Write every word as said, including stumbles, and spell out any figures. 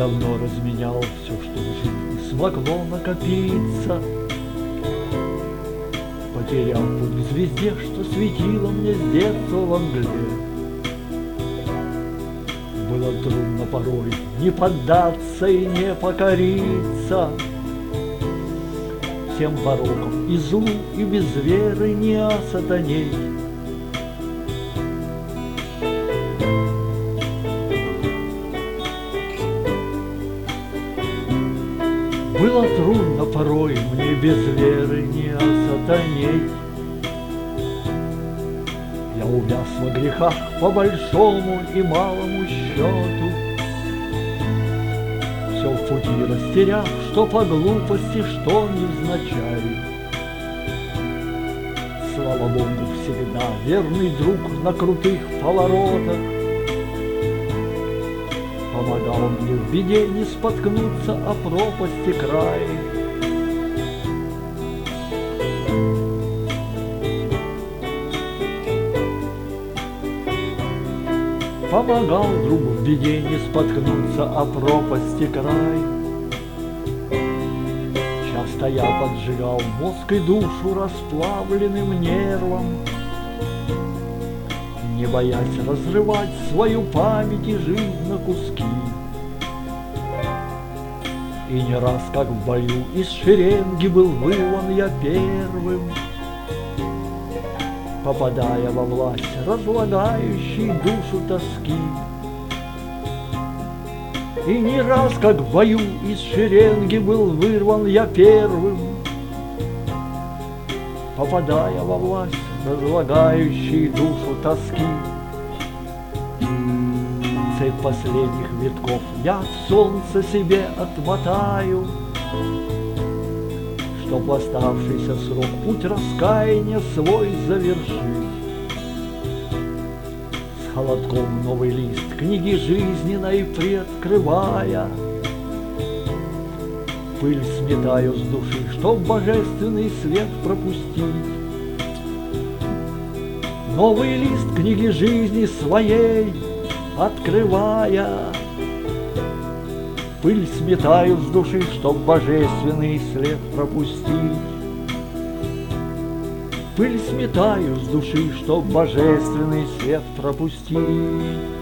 давно разменял все, что в жизни смогло накопиться, потерял путь к звезде, что светила мне с детства во мгле. Было трудно порой не поддаться и не покориться всем порокам и злу, и без веры не осатанеть. Было трудно порой мне без веры не осатанеть. Я увяз во грехах по большому и малому счету, все в пути растеряв, что по глупости, что невзначай. Слава Богу, всегда верный друг на крутых поворотах помогал мне в беде не споткнуться о пропасти край. Помогал другу в беде не споткнуться о пропасти край. Часто я поджигал мозг и душу расплавленным нервом, не боясь разрывать свою память и жизнь на куски. И не раз, как в бою, из шеренги был вырван я первым, попадая во власть разлагающей душу тоски. И не раз, как в бою, из шеренги был вырван я первым, попадая во власть разлагающей душу тоски. Цепь последних витков я от солнца себе отмотаю, чтоб в оставшийся срок путь раскаяния свой завершить. С холодком новый лист книги жизненной приоткрывая, пыль сметаю с души, чтоб божественный свет пропустить. Новый лист книги жизни своей открывая, пыль сметаю с души, чтоб божественный след пропустить. Пыль сметаю с души, чтоб божественный свет пропустить.